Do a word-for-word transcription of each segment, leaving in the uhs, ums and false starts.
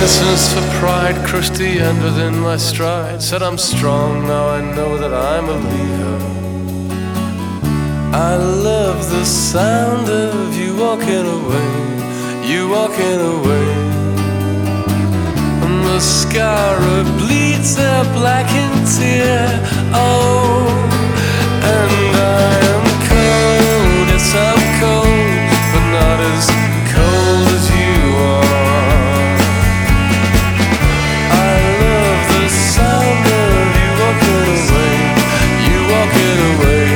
innocence for pride crushed the end within my stride. Said I'm strong, now I know that I'm a leader. I love the sound of you walking away, you walking away. And mascara bleeds a blackened tear. Oh, and I am cold, yes I'm cold, but not as cold as you are. I love the sound of you walking away, you walking away.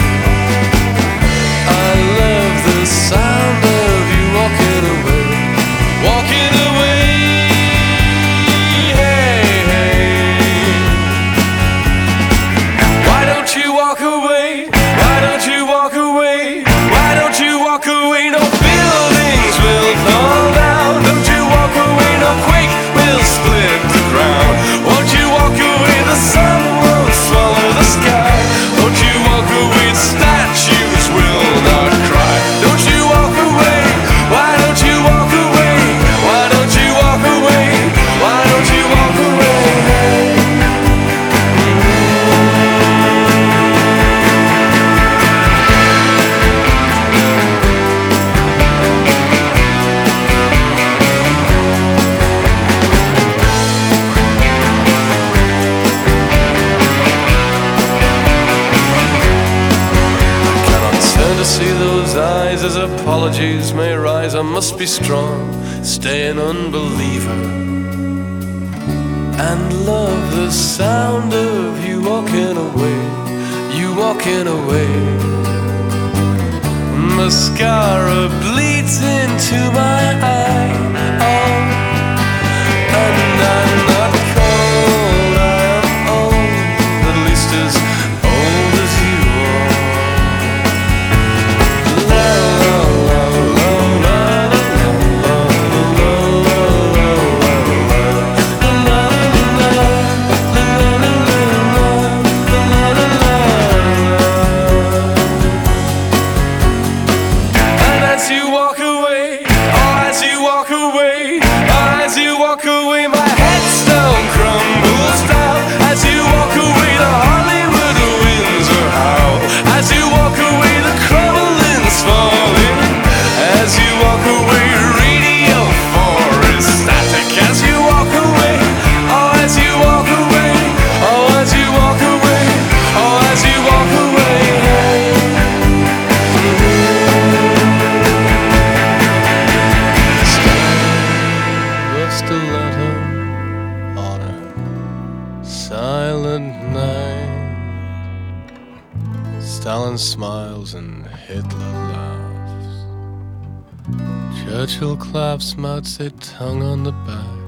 I love the sound of you walking away, walking away. Hey, hey. Why don't you walk away? Why don't you walk away? Why don't you walk away? No buildings will fall down. Don't you walk away? No quake will split the ground. Won't you walk away? The sun won't swallow the sky. Won't you walk away? The statues will not cry. Don't you walk away? Why don't you walk away? Why don't you walk away? Why don't you walk away? To see those eyes as apologies may rise. I must be strong, stay an unbeliever, and love the sound of you walking away, you walking away. Mascara bleeds into my eye. Oh, and I'm not cold, I am old, at least as old as you are. Walk away, my headstone crumbles down. As you walk away, the Hollywood winds are howl. As you walk away, the crumbling's falling. As you walk away, radio forest static. As you walk away, oh, as you walk away, oh, as you walk away, oh, as you walk away. Stiletto on a silent night. Stalin smiles and Hitler laughs. Churchill claps, Mao Zedong on the back.